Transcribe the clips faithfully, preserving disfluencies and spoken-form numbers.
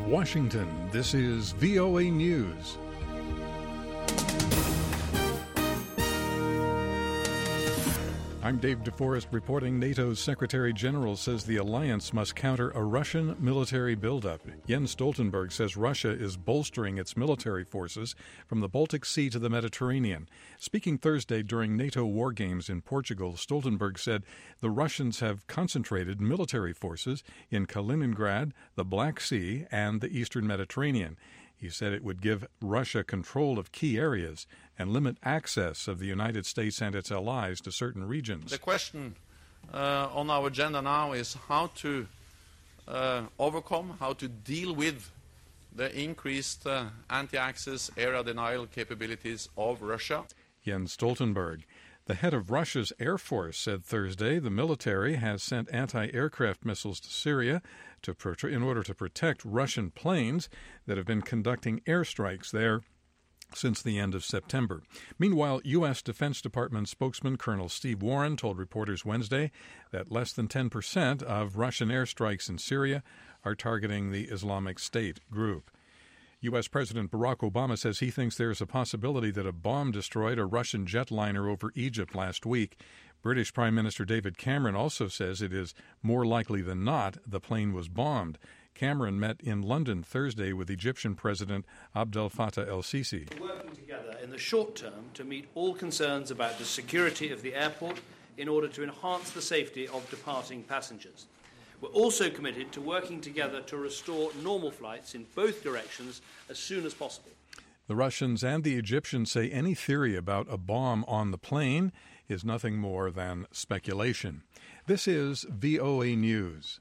Washington, this is V O A News. I'm Dave DeForest reporting. NATO's Secretary General says the alliance must counter a Russian military buildup. Jens Stoltenberg says Russia is bolstering its military forces from the Baltic Sea to the Mediterranean. Speaking Thursday during NATO war games in Portugal, Stoltenberg said the Russians have concentrated military forces in Kaliningrad, the Black Sea, and the Eastern Mediterranean. He said it would give Russia control of key areas and limit access of the United States and its allies to certain regions. The question uh, on our agenda now is how to uh, overcome, how to deal with the increased uh, anti-access area denial capabilities of Russia. Jens Stoltenberg. The head of Russia's Air Force said Thursday the military has sent anti-aircraft missiles to Syria to pro- in order to protect Russian planes that have been conducting airstrikes there since the end of September. Meanwhile, U S. Defense Department spokesman Colonel Steve Warren told reporters Wednesday that less than ten percent of Russian airstrikes in Syria are targeting the Islamic State group. U S. President Barack Obama says he thinks there is a possibility that a bomb destroyed a Russian jetliner over Egypt last week. British Prime Minister David Cameron also says it is more likely than not the plane was bombed. Cameron met in London Thursday with Egyptian President Abdel Fattah el-Sisi. We're working together in the short term to meet all concerns about the security of the airport in order to enhance the safety of departing passengers. We're also committed to working together to restore normal flights in both directions as soon as possible. The Russians and the Egyptians say any theory about a bomb on the plane is nothing more than speculation. This is V O A News.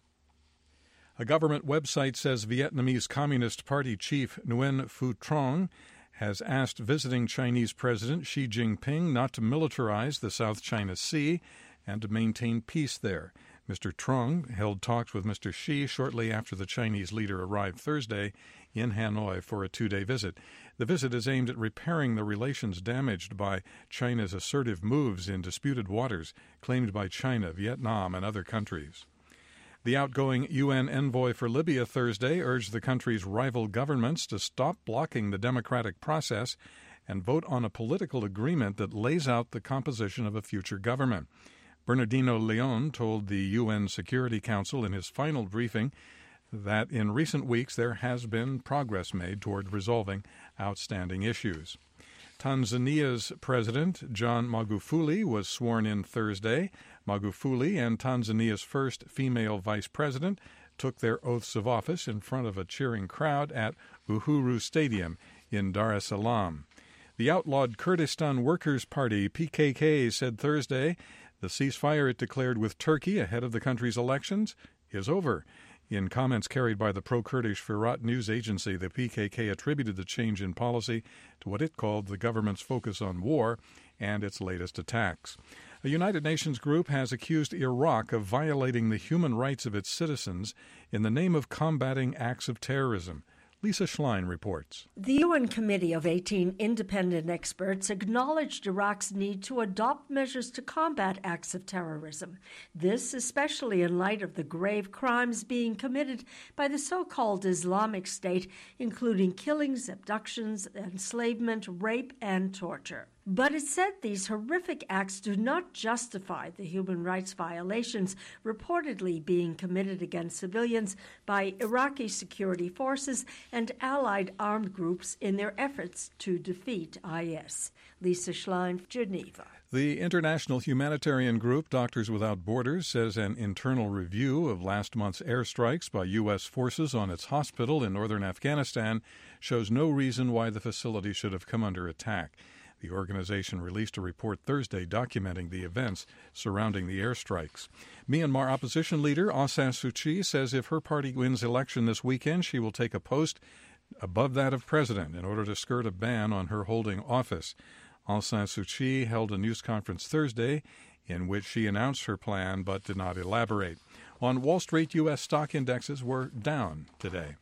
A government website says Vietnamese Communist Party chief Nguyen Phu Trong has asked visiting Chinese President Xi Jinping not to militarize the South China Sea and to maintain peace there. Mister Trong held talks with Mister Xi shortly after the Chinese leader arrived Thursday in Hanoi for a two-day visit. The visit is aimed at repairing the relations damaged by China's assertive moves in disputed waters claimed by China, Vietnam, and other countries. The outgoing U N envoy for Libya Thursday urged the country's rival governments to stop blocking the democratic process and vote on a political agreement that lays out the composition of a future government. Bernardino Leon told the U N Security Council in his final briefing that in recent weeks there has been progress made toward resolving outstanding issues. Tanzania's President John Magufuli was sworn in Thursday. Magufuli and Tanzania's first female vice president took their oaths of office in front of a cheering crowd at Uhuru Stadium in Dar es Salaam. The outlawed Kurdistan Workers' Party, P K K, said Thursday the ceasefire it declared with Turkey ahead of the country's elections is over. In comments carried by the pro-Kurdish Firat news agency, the P K K attributed the change in policy to what it called the government's focus on war and its latest attacks. A United Nations group has accused Iraq of violating the human rights of its citizens in the name of combating acts of terrorism. Lisa Schlein reports. The U N Committee of eighteen independent experts acknowledged Iraq's need to adopt measures to combat acts of terrorism. This especially in light of the grave crimes being committed by the so-called Islamic State, including killings, abductions, enslavement, rape, and torture. But it said these horrific acts do not justify the human rights violations reportedly being committed against civilians by Iraqi security forces and allied armed groups in their efforts to defeat I S. Lisa Schlein, Geneva. The international humanitarian group Doctors Without Borders says an internal review of last month's airstrikes by U S forces on its hospital in northern Afghanistan shows no reason why the facility should have come under attack. The organization released a report Thursday documenting the events surrounding the airstrikes. Myanmar opposition leader Aung San Suu Kyi says if her party wins election this weekend, she will take a post above that of president in order to skirt a ban on her holding office. Aung San Suu Kyi held a news conference Thursday in which she announced her plan but did not elaborate. On Wall Street, U S stock indexes were down today.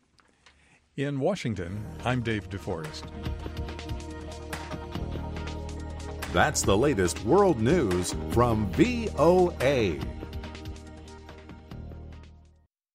In Washington, I'm Dave DeForest. That's the latest world news from V O A.